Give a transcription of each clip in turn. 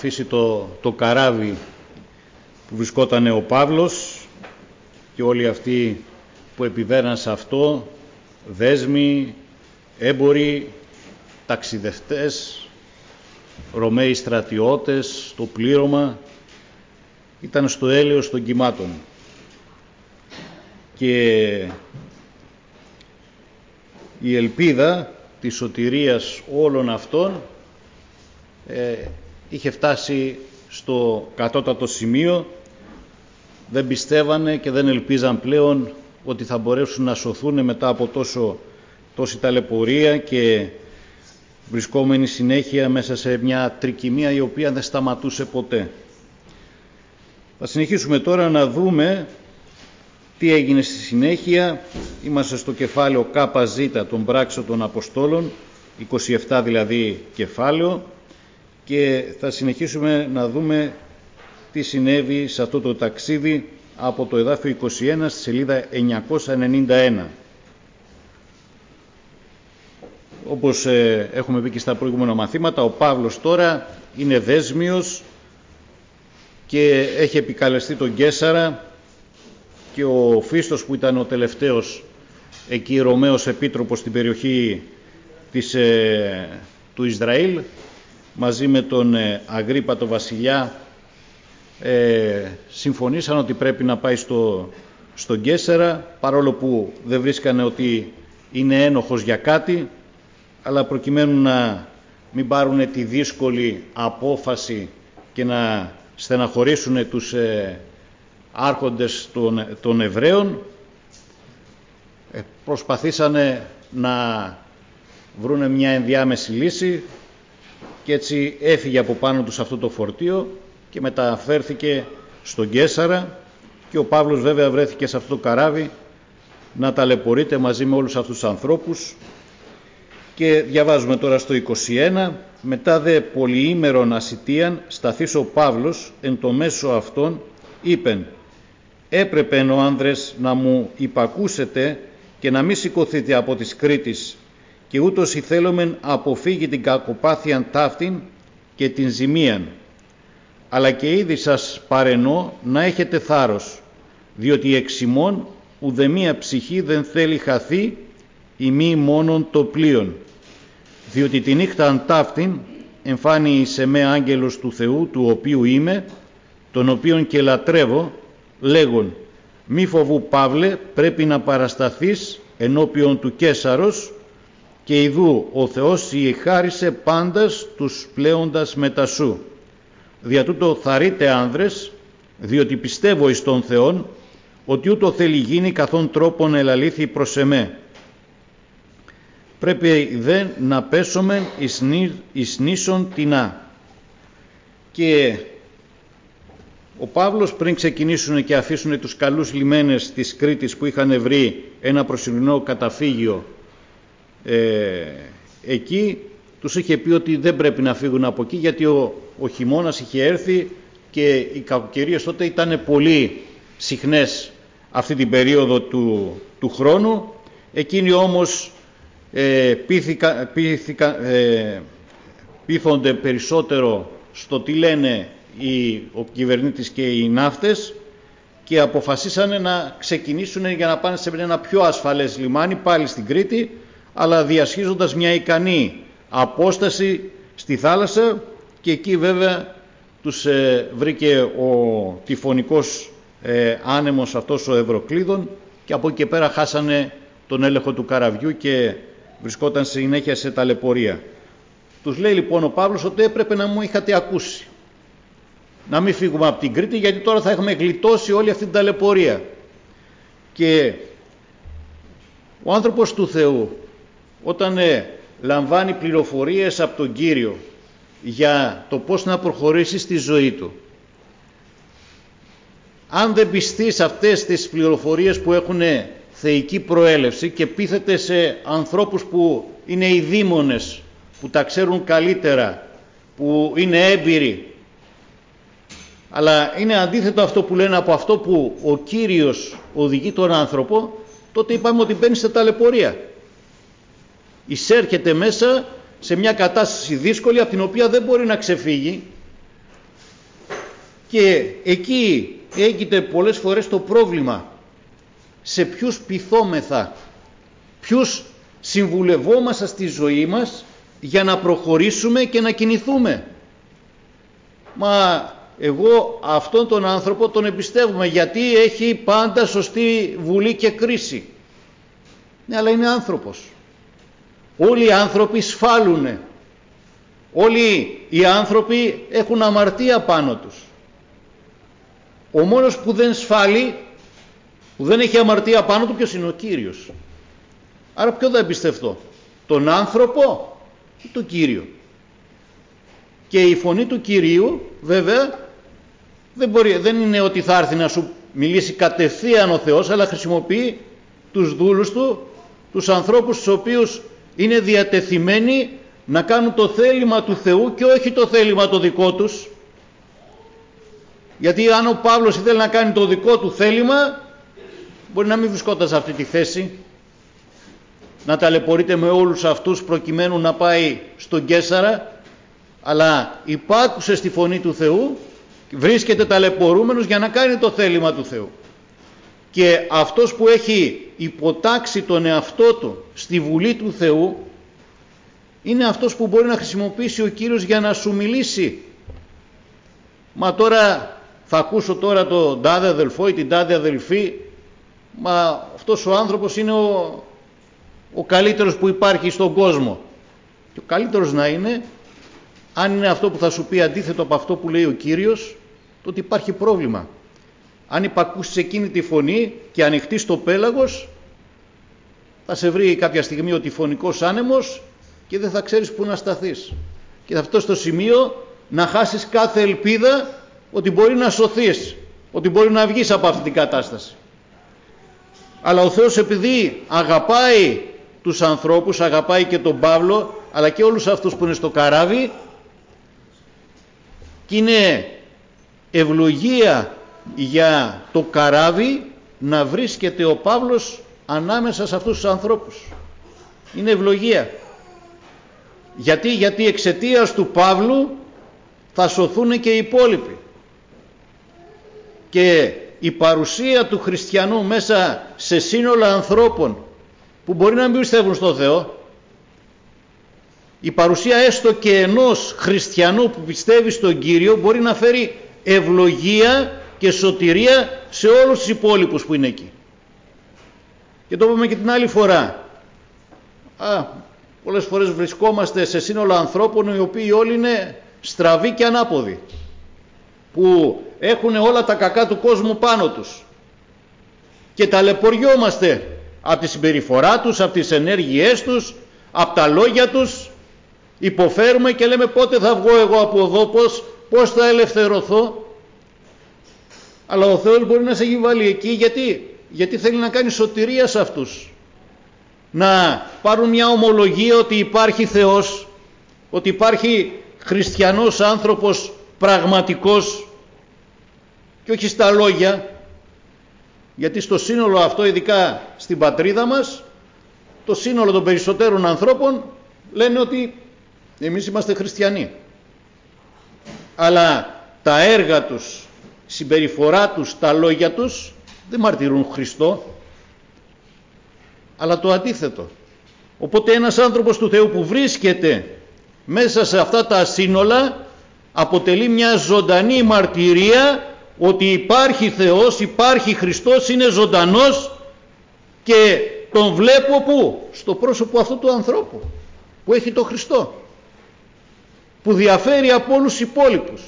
Αφήσει το καράβι που βρισκόταν ο Παύλος και όλοι αυτοί που επιβαίναν σε αυτό, δέσμοι, έμποροι, ταξιδευτές, Ρωμαίοι στρατιώτες, το πλήρωμα, ήταν στο έλεος των κυμάτων. Και η ελπίδα της σωτηρίας όλων αυτών είχε φτάσει στο κατώτατο σημείο. Δεν πιστεύανε και δεν ελπίζαν πλέον ότι θα μπορέσουν να σωθούν μετά από τόση ταλαιπωρία και βρισκόμενοι συνέχεια μέσα σε μια τρικυμία η οποία δεν σταματούσε ποτέ. Θα συνεχίσουμε τώρα να δούμε τι έγινε στη συνέχεια. Είμαστε στο κεφάλαιο ΚΖ των πράξεων των Αποστόλων, 27 δηλαδή κεφάλαιο, και θα συνεχίσουμε να δούμε τι συνέβη σε αυτό το ταξίδι από το εδάφιο 21 στη σελίδα 991. Όπως έχουμε πει και στα προηγούμενα μαθήματα, ο Παύλος τώρα είναι δέσμιος και έχει επικαλεστεί τον Καίσαρα, και ο Φίστος, που ήταν ο τελευταίος εκεί Ρωμαίος επίτροπος στην περιοχή του Ισραήλ, μαζί με τον Αγρίπα τον βασιλιά, συμφωνήσαν ότι πρέπει να πάει στον Καίσαρα, παρόλο που δεν βρίσκανε ότι είναι ένοχος για κάτι, αλλά προκειμένου να μην πάρουν τη δύσκολη απόφαση και να στεναχωρήσουν τους άρχοντες των Εβραίων, προσπαθήσανε να βρούνε μια ενδιάμεση λύση, και έτσι έφυγε από πάνω τους αυτό το φορτίο και μεταφέρθηκε στον Καίσαρα, και ο Παύλος βέβαια βρέθηκε σε αυτό το καράβι να ταλαιπωρείται μαζί με όλους αυτούς τους ανθρώπους. Και διαβάζουμε τώρα στο 21: «Μετά δε πολυήμερον ασιτίαν σταθείς ο Παύλος εν το μέσο αυτών, είπεν, έπρεπεν ο άνδρες να μου υπακούσετε και να μη σηκωθείτε από της Κρήτης, και ούτως ηθέλομεν αποφύγει την κακοπάθειαν ταύτην και την ζημίαν. Αλλά και ήδη σας παρενώ να έχετε θάρρος, διότι εξ ημών ουδεμία ψυχή δεν θέλει χαθεί, ημί μόνον το πλοίον. Διότι τη νύχταν ταύτην εμφάνει σε με άγγελος του Θεού, του οποίου είμαι, τον οποίον και λατρεύω, λέγον, μη φοβού Παύλε, πρέπει να παρασταθείς ενώπιον του Καίσαρος, και ιδού ο Θεός ηχάρισε πάντας τους πλέοντας μετά σου. Δια τούτο θαρρείτε άνδρες, διότι πιστεύω εις τον Θεόν, ότι ούτω θέλει γίνει καθόν τρόπον ελαλήθη προς εμέ. Πρέπει δε να πέσομεν εις νήσον τεινά». Και ο Παύλος, πριν ξεκινήσουν και αφήσουν τους καλούς λιμένες της Κρήτης που είχαν βρει ένα προσωρινό καταφύγιο εκεί, τους είχε πει ότι δεν πρέπει να φύγουν από εκεί, γιατί ο χειμώνας είχε έρθει και οι κακοκαιρίες τότε ήταν πολύ συχνές αυτή την περίοδο του χρόνου. Εκείνοι όμως πείθονται περισσότερο στο τι λένε ο κυβερνήτης και οι ναύτες, και αποφασίσανε να ξεκινήσουν για να πάνε σε ένα πιο ασφαλές λιμάνι, πάλι στην Κρήτη, αλλά διασχίζοντας μια ικανή απόσταση στη θάλασσα, και εκεί βέβαια τους βρήκε ο τυφωνικός άνεμος αυτός ο Ευρωκλείδων, και από εκεί και πέρα χάσανε τον έλεγχο του καραβιού και βρισκόταν συνέχεια σε ταλαιπωρία. Τους λέει λοιπόν ο Παύλος ότι έπρεπε να μου είχατε ακούσει, να μην φύγουμε από την Κρήτη, γιατί τώρα θα έχουμε γλιτώσει όλη αυτή την ταλαιπωρία. Και ο άνθρωπος του Θεού, όταν λαμβάνει πληροφορίες από τον Κύριο για το πώς να προχωρήσει στη ζωή του, αν δεν πιστεί σε αυτές τις πληροφορίες που έχουν θεϊκή προέλευση και πείθεται σε ανθρώπους που είναι οι δήμονες, που τα ξέρουν καλύτερα, που είναι έμπειροι, αλλά είναι αντίθετο αυτό που λένε από αυτό που ο Κύριος οδηγεί τον άνθρωπο, τότε είπαμε ότι μπαίνει σε ταλαιπωρία. Εισέρχεται μέσα σε μια κατάσταση δύσκολη από την οποία δεν μπορεί να ξεφύγει, Και εκεί έγινε πολλές φορές το πρόβλημα. Σε ποιους πειθόμεθα, ποιους συμβουλευόμαστε στη ζωή μας για να προχωρήσουμε και να κινηθούμε. Μα εγώ αυτόν τον άνθρωπο τον εμπιστεύομαι γιατί έχει πάντα σωστή βουλή και κρίση. Ναι, αλλά είναι άνθρωπος. Όλοι οι άνθρωποι σφάλουνε. Όλοι οι άνθρωποι έχουν αμαρτία πάνω τους. Ο μόνος που δεν σφάλει, που δεν έχει αμαρτία πάνω του, ποιος είναι? Ο Κύριος. Άρα ποιο θα εμπιστευτώ? Τον άνθρωπο ή τον Κύριο? Και η φωνή του Κυρίου βέβαια δεν είναι ότι θα έρθει να σου μιλήσει κατευθείαν ο Θεός, αλλά χρησιμοποιεί τους δούλους του, τους ανθρώπους τους οποίους είναι διατεθειμένοι να κάνουν το θέλημα του Θεού και όχι το θέλημα το δικό τους. Γιατί αν ο Παύλος ήθελε να κάνει το δικό του θέλημα, μπορεί να μην βρισκόταν σε αυτή τη θέση, να ταλαιπωρείται με όλους αυτούς προκειμένου να πάει στον Καίσαρα, αλλά υπάκουσε στη φωνή του Θεού, βρίσκεται ταλαιπωρούμενος για να κάνει το θέλημα του Θεού. Και αυτός που έχει υποτάξει τον εαυτό του στη βουλή του Θεού, είναι αυτός που μπορεί να χρησιμοποιήσει ο Κύριος για να σου μιλήσει. Μα τώρα θα ακούσω τώρα τον τάδε αδελφό ή την τάδε αδελφή, μα αυτός ο άνθρωπος είναι ο καλύτερος που υπάρχει στον κόσμο. Και ο καλύτερος να είναι, αν είναι αυτό που θα σου πει αντίθετο από αυτό που λέει ο Κύριος, τότε υπάρχει πρόβλημα. Αν υπακούσεις εκείνη τη φωνή και ανοιχτείς το πέλαγος, θα σε βρει κάποια στιγμή ο τυφωνικός άνεμος και δεν θα ξέρεις πού να σταθείς. Και θα φτάσεις στο σημείο να χάσεις κάθε ελπίδα ότι μπορεί να σωθείς, ότι μπορεί να βγεις από αυτή την κατάσταση. Αλλά ο Θεός, επειδή αγαπάει τους ανθρώπους, αγαπάει και τον Παύλο, αλλά και όλους αυτούς που είναι στο καράβι, και είναι ευλογία για το καράβι να βρίσκεται ο Παύλος ανάμεσα σε αυτούς τους ανθρώπους. Είναι ευλογία. Γιατί εξαιτίας του Παύλου θα σωθούν και οι υπόλοιποι. Και η παρουσία του χριστιανού μέσα σε σύνολα ανθρώπων που μπορεί να μην πιστεύουν στον Θεό, η παρουσία έστω και ενός χριστιανού που πιστεύει στον Κύριο μπορεί να φέρει ευλογία και σωτηρία σε όλους τους υπόλοιπους που είναι εκεί. Και το είπαμε και την άλλη φορά. Πολλές φορές βρισκόμαστε σε σύνολο ανθρώπων οι οποίοι όλοι είναι στραβοί και ανάποδοι, που έχουν όλα τα κακά του κόσμου πάνω τους και ταλαιπωριόμαστε από τη συμπεριφορά τους, από τις ενέργειές τους, από τα λόγια τους, υποφέρουμε και λέμε πότε θα βγω εγώ από εδώ, πώς θα ελευθερωθώ. Αλλά ο Θεός μπορεί να σε έχει βάλει εκεί γιατί θέλει να κάνει σωτηρία σε αυτούς, να πάρουν μια ομολογία ότι υπάρχει Θεός, ότι υπάρχει χριστιανός άνθρωπος πραγματικός και όχι στα λόγια. Γιατί στο σύνολο αυτό, ειδικά στην πατρίδα μας, το σύνολο των περισσότερων ανθρώπων λένε ότι εμείς είμαστε χριστιανοί, αλλά τα έργα τους, η συμπεριφορά τους, τα λόγια τους δεν μαρτυρούν Χριστό, αλλά το αντίθετο. Οπότε ένας άνθρωπος του Θεού που βρίσκεται μέσα σε αυτά τα σύνολα αποτελεί μια ζωντανή μαρτυρία ότι υπάρχει Θεός, υπάρχει Χριστός, είναι ζωντανός και τον βλέπω πού? Στο πρόσωπο αυτού του ανθρώπου που έχει τον Χριστό, που διαφέρει από όλους τους υπόλοιπους.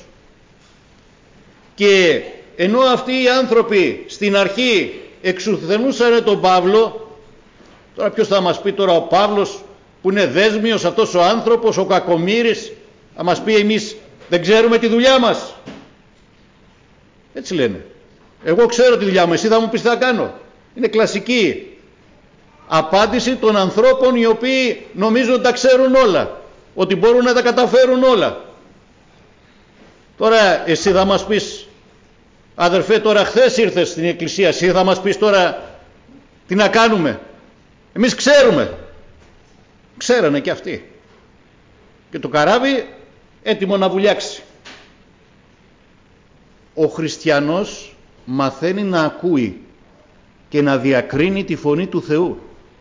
Και ενώ αυτοί οι άνθρωποι στην αρχή εξουθενούσαν τον Παύλο, τώρα ποιος θα μας πει τώρα ο Παύλος που είναι δέσμιος, αυτός ο άνθρωπος, ο κακομοίρης, θα μας πει εμείς δεν ξέρουμε τη δουλειά μας? Έτσι λένε. Εγώ ξέρω τη δουλειά μου, εσύ θα μου πεις τι θα κάνω. Είναι κλασική απάντηση των ανθρώπων οι οποίοι νομίζουν ότι τα ξέρουν όλα, ότι μπορούν να τα καταφέρουν όλα. Τώρα εσύ θα μας πεις, αδερφέ, τώρα χθες ήρθες στην εκκλησία, εσύ θα μας πεις τώρα τι να κάνουμε? Εμείς ξέρουμε. Ξέρανε και αυτοί. Και το καράβι έτοιμο να βουλιάξει. ο χριστιανός μαθαίνει να ακούει και να διακρίνει τη φωνή του Θεού.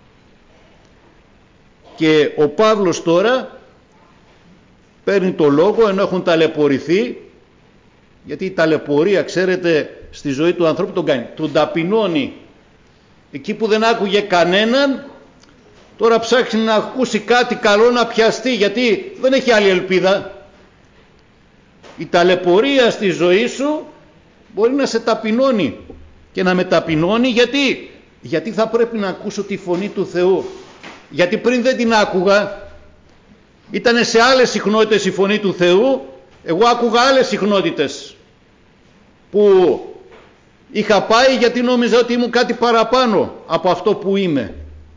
Και ο Παύλος τώρα παίρνει το λόγο, ενώ έχουν ταλαιπωρηθεί, γιατί η ταλαιπωρία, ξέρετε, στη ζωή του ανθρώπου τον κάνει, τον ταπεινώνει. Εκεί που δεν άκουγε κανέναν, τώρα ψάχνει να ακούσει κάτι καλό να πιαστεί, γιατί δεν έχει άλλη ελπίδα. Η ταλαιπωρία στη ζωή σου μπορεί να σε ταπεινώνει και να με ταπεινώνει. Γιατί θα πρέπει να ακούσω τη φωνή του Θεού. Γιατί πριν δεν την άκουγα, ήταν σε άλλες συχνότητες η φωνή του Θεού, εγώ άκουγα άλλες συχνότητες που είχα πάει γιατί νόμιζα ότι ήμουν κάτι παραπάνω από αυτό που είμαι.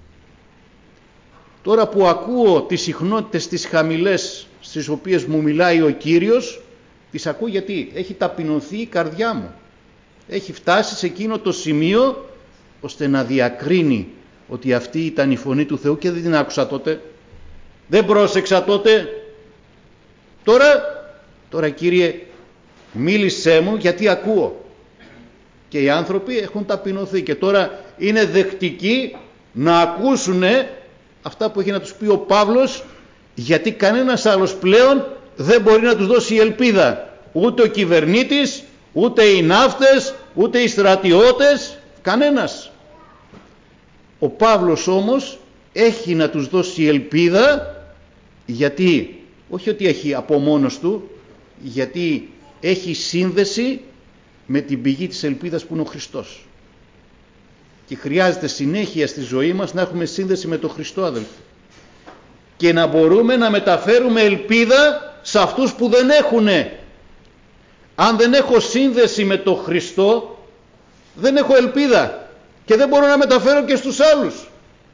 Τώρα που ακούω τις συχνότητες τις χαμηλές στις οποίες μου μιλάει ο Κύριος, τις ακούω γιατί έχει ταπεινωθεί η καρδιά μου. Έχει φτάσει σε εκείνο το σημείο ώστε να διακρίνει ότι αυτή ήταν η φωνή του Θεού και δεν την άκουσα τότε. Δεν πρόσεξα τότε. Τώρα Κύριε, μίλησέ μου γιατί ακούω. Και οι άνθρωποι έχουν ταπεινωθεί και τώρα είναι δεκτικοί να ακούσουν αυτά που έχει να τους πει ο Παύλος, γιατί κανένας άλλος πλέον δεν μπορεί να τους δώσει ελπίδα. Ούτε ο κυβερνήτης, ούτε οι ναύτες, ούτε οι στρατιώτες, κανένας. Ο Παύλος όμως έχει να τους δώσει ελπίδα, γιατί, όχι ότι έχει από μόνος του, γιατί έχει σύνδεση με την πηγή της ελπίδας που είναι ο Χριστός. Και χρειάζεται συνέχεια στη ζωή μας να έχουμε σύνδεση με τον Χριστό, αδελφοί. Και να μπορούμε να μεταφέρουμε ελπίδα σε αυτούς που δεν έχουνε. Αν δεν έχω σύνδεση με τον Χριστό, δεν έχω ελπίδα και δεν μπορώ να μεταφέρω και στους άλλους.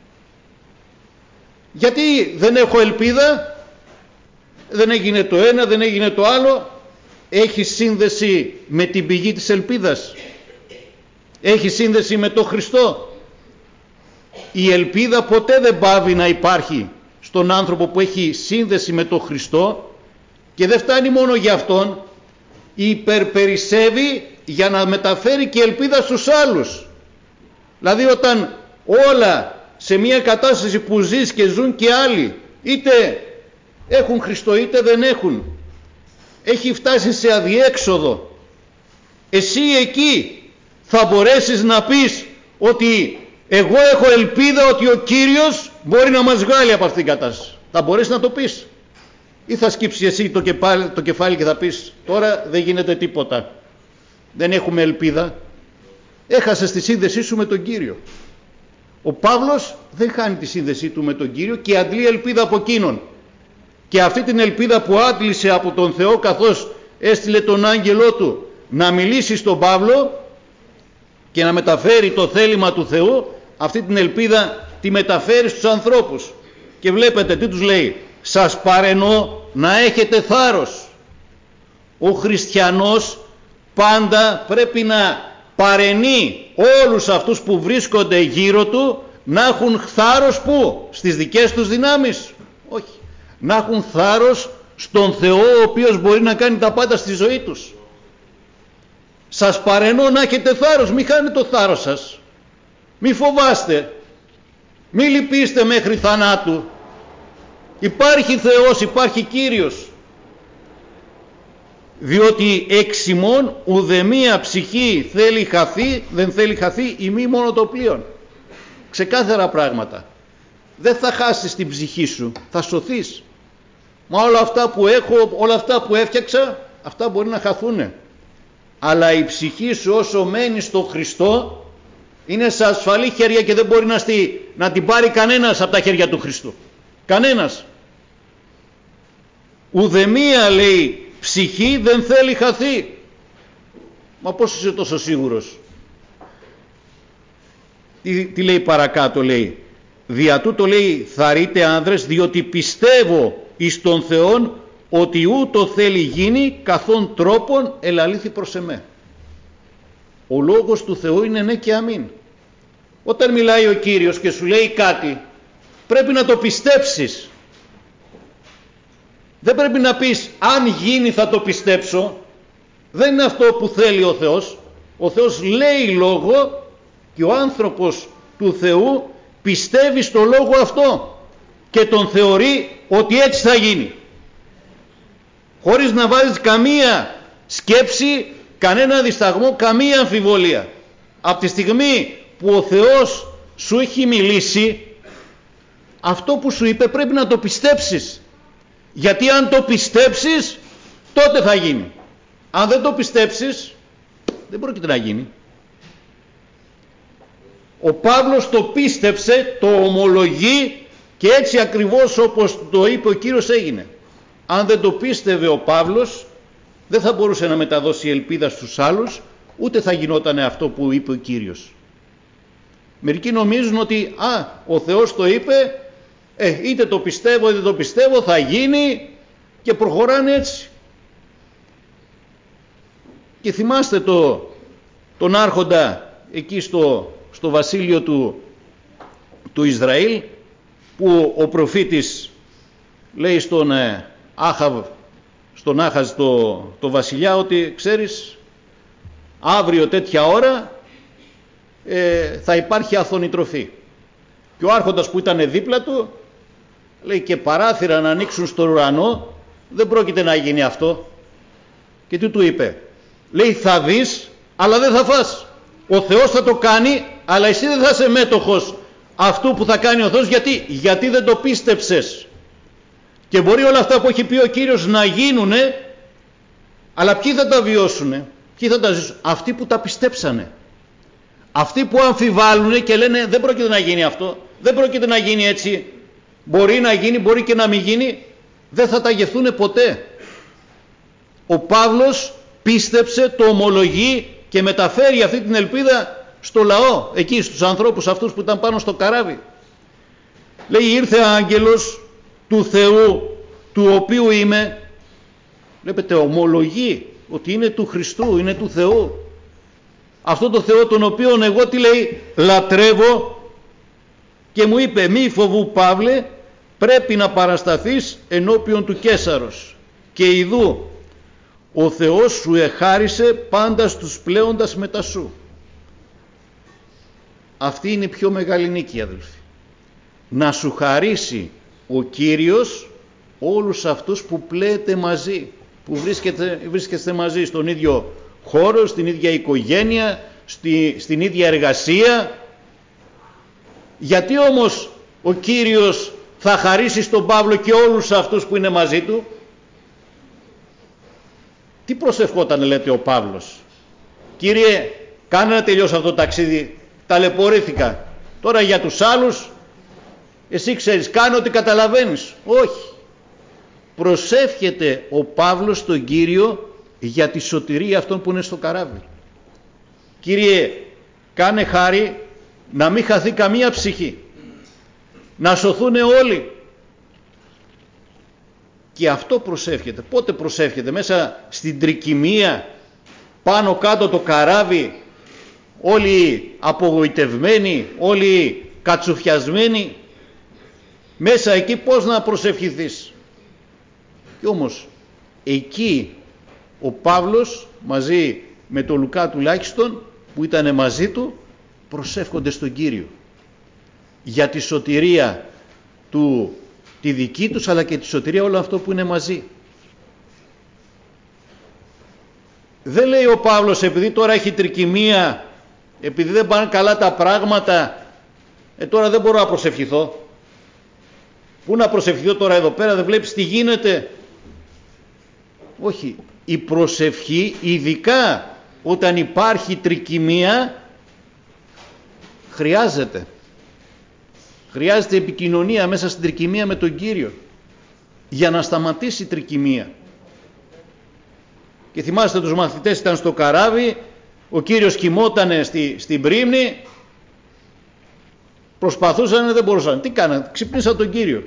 Γιατί δεν έχω ελπίδα? Δεν έγινε το ένα, δεν έγινε το άλλο. Έχει σύνδεση με την πηγή της ελπίδας. Έχει σύνδεση με τον Χριστό. Η ελπίδα ποτέ δεν πάβει να υπάρχει στον άνθρωπο που έχει σύνδεση με τον Χριστό, και δεν φτάνει μόνο για αυτόν, υπερπερισσεύει για να μεταφέρει και ελπίδα στους άλλους. Δηλαδή όταν όλα σε μια κατάσταση που ζεις και ζουν και άλλοι, είτε έχουν Χριστό είτε δεν έχουν, έχει φτάσει σε αδιέξοδο, εσύ εκεί θα μπορέσεις να πεις ότι εγώ έχω ελπίδα ότι ο Κύριος μπορεί να μας βγάλει από αυτήν την κατάσταση? Θα μπορέσεις να το πεις? Ή θα σκύψεις εσύ το κεφάλι και θα πεις τώρα δεν γίνεται τίποτα, δεν έχουμε ελπίδα? Έχασες τη σύνδεσή σου με τον Κύριο. Ο Παύλος δεν χάνει τη σύνδεσή του με τον Κύριο και αντλεί ελπίδα από εκείνον. Και αυτή την ελπίδα που άντλησε από τον Θεό, καθώς έστειλε τον άγγελό του να μιλήσει στον Παύλο και να μεταφέρει το θέλημα του Θεού, αυτή την ελπίδα τη μεταφέρει στους ανθρώπους. Και βλέπετε τι τους λέει: σας παρενώ να έχετε θάρρος. Ο χριστιανός πάντα πρέπει να παρενεί όλους αυτούς που βρίσκονται γύρω του να έχουν θάρρος. Πού? Στις δικές τους δυνάμεις? Όχι. Να έχουν θάρρος στον Θεό, ο οποίος μπορεί να κάνει τα πάντα στη ζωή τους. Σας παρενώ να έχετε θάρρος. Μη χάνετε το θάρρος σας. Μη φοβάστε. Μη λυπήστε μέχρι θανάτου. Υπάρχει Θεός, υπάρχει Κύριος. Διότι εξ ημών ουδεμία ψυχή θέλει χαθεί, δεν θέλει χαθεί ημί μόνο το πλοίον. Ξεκάθαρα πράγματα. Δεν θα χάσεις την ψυχή σου, θα σωθείς. Μα όλα αυτά που έχω, όλα αυτά που έφτιαξα, αυτά μπορεί να χαθούνε. Αλλά η ψυχή σου όσο μένει στο Χριστό είναι σε ασφαλή χέρια και δεν μπορεί να την πάρει κανένας από τα χέρια του Χριστού. Κανένας. Ουδεμία, λέει, ψυχή δεν θέλει χαθεί. Μα πώς είσαι τόσο σίγουρος? Τι λέει παρακάτω? Λέει, δια τούτο, λέει, θαρρείτε άνδρες, διότι πιστεύω εις τον Θεόν ότι ούτω θέλει γίνει καθόν τρόπον ελαλήθη προς εμέ. Ο λόγος του Θεού είναι ναι και αμήν. Όταν μιλάει ο Κύριος και σου λέει κάτι, πρέπει να το πιστέψεις. Δεν πρέπει να πεις αν γίνει θα το πιστέψω. Δεν είναι αυτό που θέλει ο Θεός. Ο Θεός λέει λόγο και ο άνθρωπος του Θεού πιστεύει στο λόγο αυτό και τον θεωρεί ότι έτσι θα γίνει, χωρίς να βάζεις καμία σκέψη, κανένα δισταγμό, καμία αμφιβολία. Από τη στιγμή που ο Θεός σου έχει μιλήσει, αυτό που σου είπε πρέπει να το πιστέψεις, γιατί αν το πιστέψεις τότε θα γίνει. Αν δεν το πιστέψεις δεν πρόκειται να γίνει. Ο Παύλος το πίστεψε, το ομολογεί και έτσι ακριβώς όπως το είπε ο Κύριος έγινε. Αν δεν το πίστευε ο Παύλος δεν θα μπορούσε να μεταδώσει ελπίδα στους άλλους, ούτε θα γινόταν αυτό που είπε ο Κύριος. Μερικοί νομίζουν ότι ο Θεός το είπε, είτε το πιστεύω είτε το πιστεύω, θα γίνει, και προχωράνε έτσι. Και θυμάστε τον άρχοντα εκεί στο βασίλειο του Ισραήλ, που ο προφήτης λέει στον Άχαζ το βασιλιά ότι ξέρεις, αύριο τέτοια ώρα θα υπάρχει αθώνη τροφή. Και ο άρχοντας που ήταν δίπλα του λέει, και παράθυρα να ανοίξουν στον ουρανό δεν πρόκειται να γίνει αυτό. Και τι του είπε? Λέει, θα δεις αλλά δεν θα φας. Ο Θεός θα το κάνει, αλλά εσύ δεν θα είσαι μέτοχος αυτού που θα κάνει ο Θεός. Γιατί δεν το πίστεψες. Και μπορεί όλα αυτά που έχει πει ο Κύριος να γίνουνε, αλλά ποιοι θα τα βιώσουνε, ποιοι θα τα ζήσουν? Αυτοί που τα πιστέψανε. Αυτοί που αμφιβάλλουνε και λένε δεν πρόκειται να γίνει αυτό, δεν πρόκειται να γίνει έτσι, μπορεί να γίνει, μπορεί και να μην γίνει, δεν θα τα γευθούνε ποτέ. Ο Παύλος πίστεψε, το ομολογεί και μεταφέρει αυτή την ελπίδα στο λαό, εκεί στους ανθρώπους αυτούς που ήταν πάνω στο καράβι. Λέει, ήρθε άγγελος του Θεού, του οποίου είμαι. Βλέπετε, ομολογεί ότι είναι του Χριστού, είναι του Θεού. Αυτό το Θεό τον οποίον εγώ, τι λέει, λατρεύω, και μου είπε, μη φοβού Παύλε, πρέπει να παρασταθείς ενώπιον του Καίσαρος, και ιδού ο Θεός σου εχάρισε πάντα στους πλέοντας μετά σου. Αυτή είναι η πιο μεγάλη νίκη, αδελφοί. Να σου χαρίσει ο Κύριος όλους αυτούς που πλέετε μαζί, που βρίσκεστε μαζί στον ίδιο χώρο, στην ίδια οικογένεια, στην ίδια εργασία. Γιατί όμως ο Κύριος θα χαρίσει στον Παύλο και όλους αυτούς που είναι μαζί του? Τι προσευχόταν, λέτε, ο Παύλος? Κύριε, κάνε να τελειώσω αυτό το ταξίδι, ταλαιπωρήθηκα. Τώρα για τους άλλους, εσύ ξέρεις, κάνε ό,τι καταλαβαίνεις. Όχι. Προσεύχεται ο Παύλος στον Κύριο για τη σωτηρία αυτών που είναι στο καράβι. Κύριε, κάνε χάρη να μην χαθεί καμία ψυχή, να σωθούν όλοι. Και αυτό προσεύχεται. Πότε προσεύχεται? Μέσα στην τρικυμία, πάνω κάτω το καράβι, όλοι απογοητευμένοι, όλοι κατσουφιασμένοι. Μέσα εκεί πώς να προσευχηθείς? Και όμως εκεί ο Παύλος μαζί με τον Λουκά τουλάχιστον που ήταν μαζί του προσεύχονται στον Κύριο για τη σωτηρία του, τη δική τους, αλλά και τη σωτηρία όλο αυτό που είναι μαζί. Δεν λέει ο Παύλος, επειδή τώρα έχει τρικυμία, επειδή δεν πάνε καλά τα πράγματα, τώρα δεν μπορώ να προσευχηθώ. Πού να προσευχηθώ τώρα εδώ πέρα, δεν βλέπεις τι γίνεται? Όχι. Η προσευχή, ειδικά όταν υπάρχει τρικυμία, χρειάζεται. Χρειάζεται επικοινωνία μέσα στην τρικυμία με τον Κύριο για να σταματήσει η τρικυμία. Και θυμάστε, τους μαθητές ήταν στο καράβι, ο Κύριος κοιμότανε στην πρίμνη, προσπαθούσαν, δεν μπορούσαν. Τι κάνανε? Ξυπνήσαν τον Κύριο.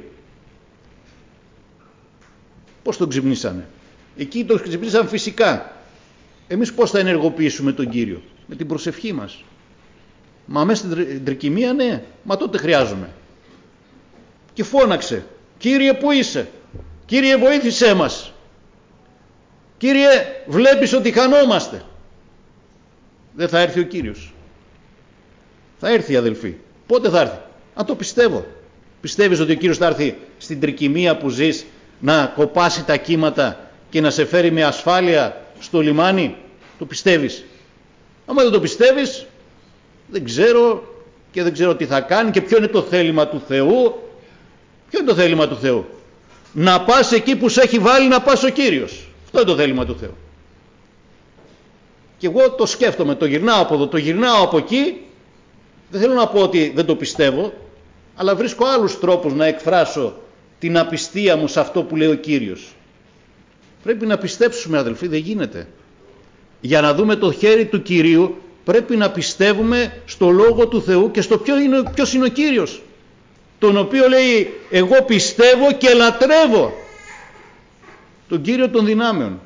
Πώς τον ξυπνήσανε? Εκεί τον ξυπνήσαν φυσικά. Εμείς πώς θα ενεργοποιήσουμε τον Κύριο? Με την προσευχή μας. Μα μέσα στην τρικυμία, ναι, μα τότε χρειάζομαι. Και φώναξε, Κύριε, πού είσαι? Κύριε, βοήθησέ μας. Κύριε, βλέπεις ότι χανόμαστε. Δεν θα έρθει ο Κύριος. Θα έρθει, αδελφοί. Πότε θα έρθει? Αν το πιστεύω. Πιστεύεις ότι ο Κύριος θα έρθει στην τρικυμία που ζεις να κοπάσει τα κύματα και να σε φέρει με ασφάλεια στο λιμάνι? Το πιστεύεις? Άμα δεν το πιστεύεις, δεν ξέρω και δεν ξέρω τι θα κάνει και ποιο είναι το θέλημα του Θεού. Ποιο είναι το θέλημα του Θεού? Να πας εκεί που σε έχει βάλει να πας ο Κύριος. Αυτό είναι το θέλημα του Θεού. Και εγώ το σκέφτομαι, το γυρνάω από εδώ, το γυρνάω από εκεί. Δεν θέλω να πω ότι δεν το πιστεύω, αλλά βρίσκω άλλους τρόπους να εκφράσω την απιστία μου σε αυτό που λέει ο Κύριος. Πρέπει να πιστέψουμε, αδελφοί, δεν γίνεται. Για να δούμε το χέρι του Κυρίου πρέπει να πιστεύουμε στο Λόγο του Θεού και στο ποιος είναι ο Κύριος, τον οποίο λέει εγώ πιστεύω και λατρεύω, τον Κύριο των δυνάμεων.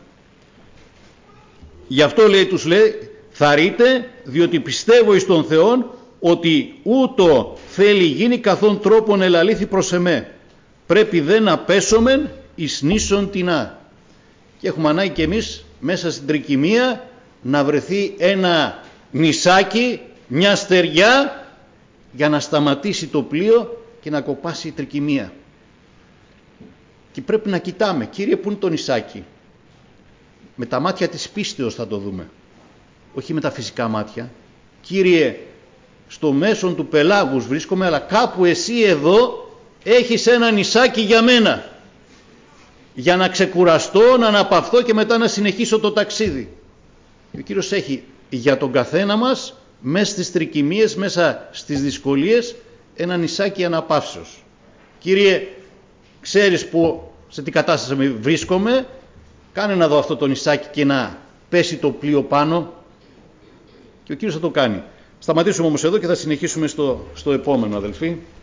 Γι' αυτό τους λέει θαρρείτε διότι πιστεύω εις τον Θεόν ότι ούτω θέλει γίνει καθόν τρόπον ελαλήθη προς εμέ. Πρέπει δε να πέσομεν εις νήσον τεινά. Και έχουμε ανάγκη και εμείς μέσα στην τρικυμία να βρεθεί ένα νησάκι, μια στεριά για να σταματήσει το πλοίο και να κοπάσει η τρικυμία. Και πρέπει να κοιτάμε, Κύριε, πού είναι το νησάκι? Με τα μάτια της πίστεως θα το δούμε, όχι με τα φυσικά μάτια. Κύριε, στο μέσον του πελάγους βρίσκομαι, αλλά κάπου εσύ εδώ έχεις ένα νησάκι για μένα, για να ξεκουραστώ, να αναπαυθώ και μετά να συνεχίσω το ταξίδι. Ο Κύριος έχει για τον καθένα μας μέσα στις τρικυμίες, μέσα στις δυσκολίες, ένα νησάκι αναπαύσεως. Κύριε, ξέρεις σε τι κατάσταση βρίσκομαι, κάνε να δω αυτό το νησάκι και να πέσει το πλοίο πάνω. Και ο Κύριος θα το κάνει. Σταματήσουμε όμως εδώ και θα συνεχίσουμε στο επόμενο, αδελφοί.